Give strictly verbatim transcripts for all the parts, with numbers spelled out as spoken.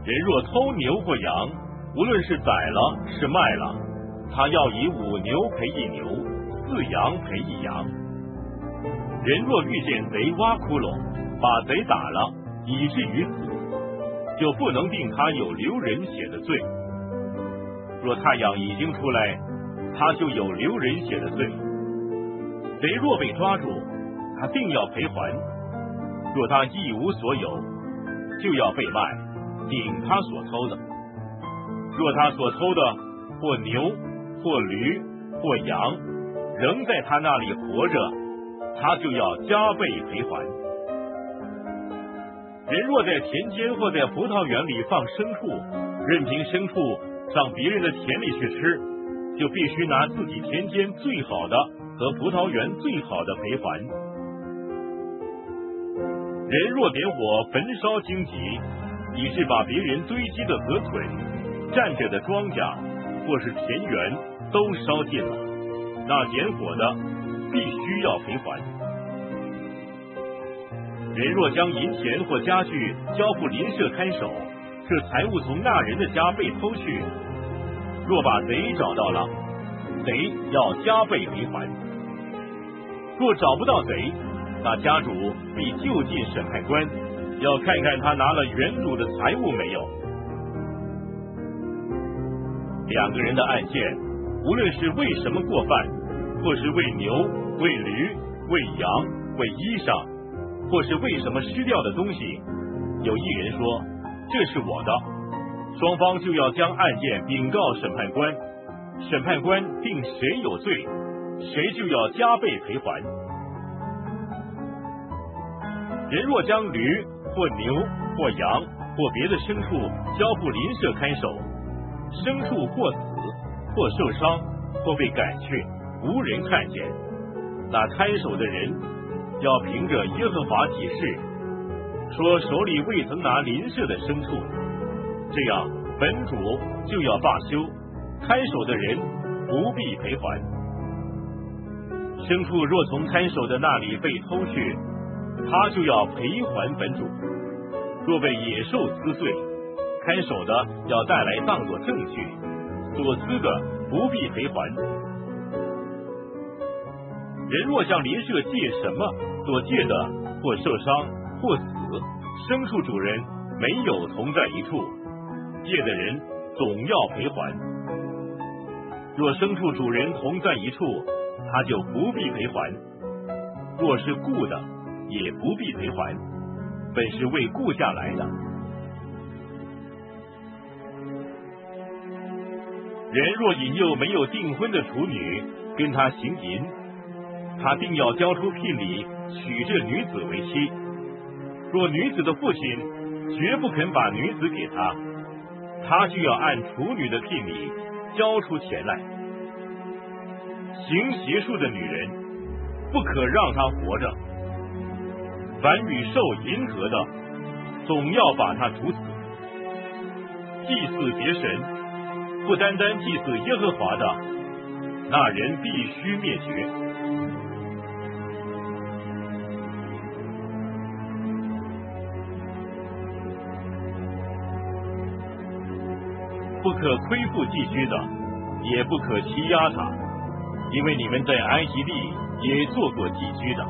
人若偷牛或羊，无论是宰了是卖了，他要以五牛赔一牛，四羊赔一羊。人若遇见贼挖窟窿，把贼打了，以至于死，就不能定他有流人血的罪。若太阳已经出来，他就有流人血的罪。贼若被抓住，他定要赔还。若他一无所有，就要被卖，顶他所偷的。若他所偷的或牛或驴或羊仍在他那里活着，他就要加倍赔还。人若在田间或在葡萄园里放牲畜，任凭牲畜上别人的田里去吃，就必须拿自己田间最好的和葡萄园最好的赔还。人若点火焚烧荆棘，以致把别人堆积的禾捆、站着的庄稼或是田园都烧尽了，那点火的必须要赔还。人若将银钱或家具交付邻舍看守，这财物从那人的家被偷去，若把贼找到了，贼要加倍赔还。若找不到贼，那家主必就近审判官，要看看他拿了原主的财物没有。两个人的案件，无论是为什么过犯，或是为牛、为驴、为羊、为衣裳，或是为什么失掉的东西，有一人说这是我的，双方就要将案件禀告审判官，审判官定谁有罪，谁就要加倍赔还。人若将驴或牛或羊或别的牲畜交付邻舍看守，牲畜或死或受伤或被赶去，无人看见，那看守的人要凭着耶和华起誓，说手里未曾拿邻舍的牲畜，这样本主就要罢休，看守的人不必赔还。牲畜若从看守的那里被偷去，他就要赔还本主。若被野兽撕碎，看守的要带来当作证据，所撕的不必赔还。人若向邻舍借什么，所借的或受伤或死，牲畜主人没有同在一处，借的人总要赔还。若牲畜主人同在一处，他就不必赔还；若是雇的，也不必赔还，本是为雇下来的。人若引诱没有订婚的处女跟他行淫，他定要交出聘礼，娶这女子为妻。若女子的父亲绝不肯把女子给他，他就要按处女的聘礼交出钱来。行邪术的女人不可让她活着，凡与受淫合的，总要把她处死。祭祀别神，不单单祭祀耶和华的，那人必须灭绝。不可亏负寄居的，也不可欺压他，因为你们在埃及地也做过寄居的。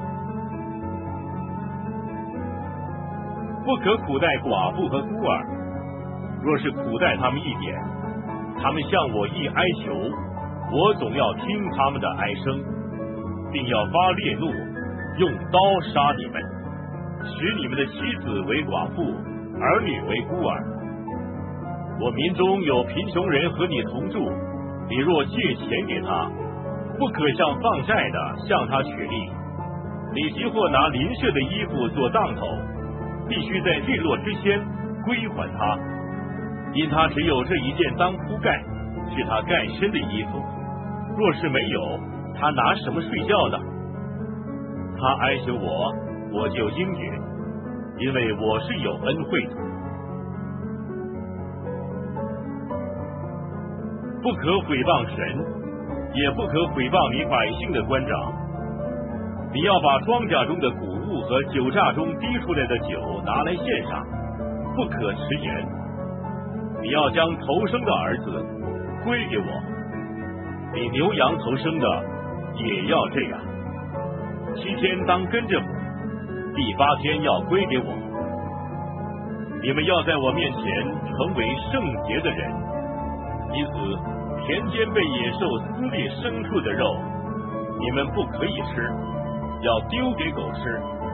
不可苦待寡妇和孤儿，若是苦待他们一点，他们向我一哀求，我总要听他们的哀声，并要发烈怒，用刀杀你们，使你们的妻子为寡妇，儿女为孤儿。我民中有贫穷人和你同住，你若借钱给他，不可向放债的向他取利。你即或拿邻舍的衣服做当头，必须在日落之前归还他，因他只有这一件当铺盖，是他盖身的衣服。若是没有，他拿什么睡觉呢？他哀求我，我就应允，因为我是有恩惠的。不可毁谤神，也不可毁谤你百姓的官长。你要把庄稼中的谷物和酒榨中滴出来的酒拿来献上，不可迟延。 你要将头生的儿子归给我，你牛羊头生的也要这样。七天当跟着母，第八天要归给我。你们要在我面前成为圣洁的人，因此田间被野兽撕裂牲畜的肉，你们不可以吃，要丢给狗吃。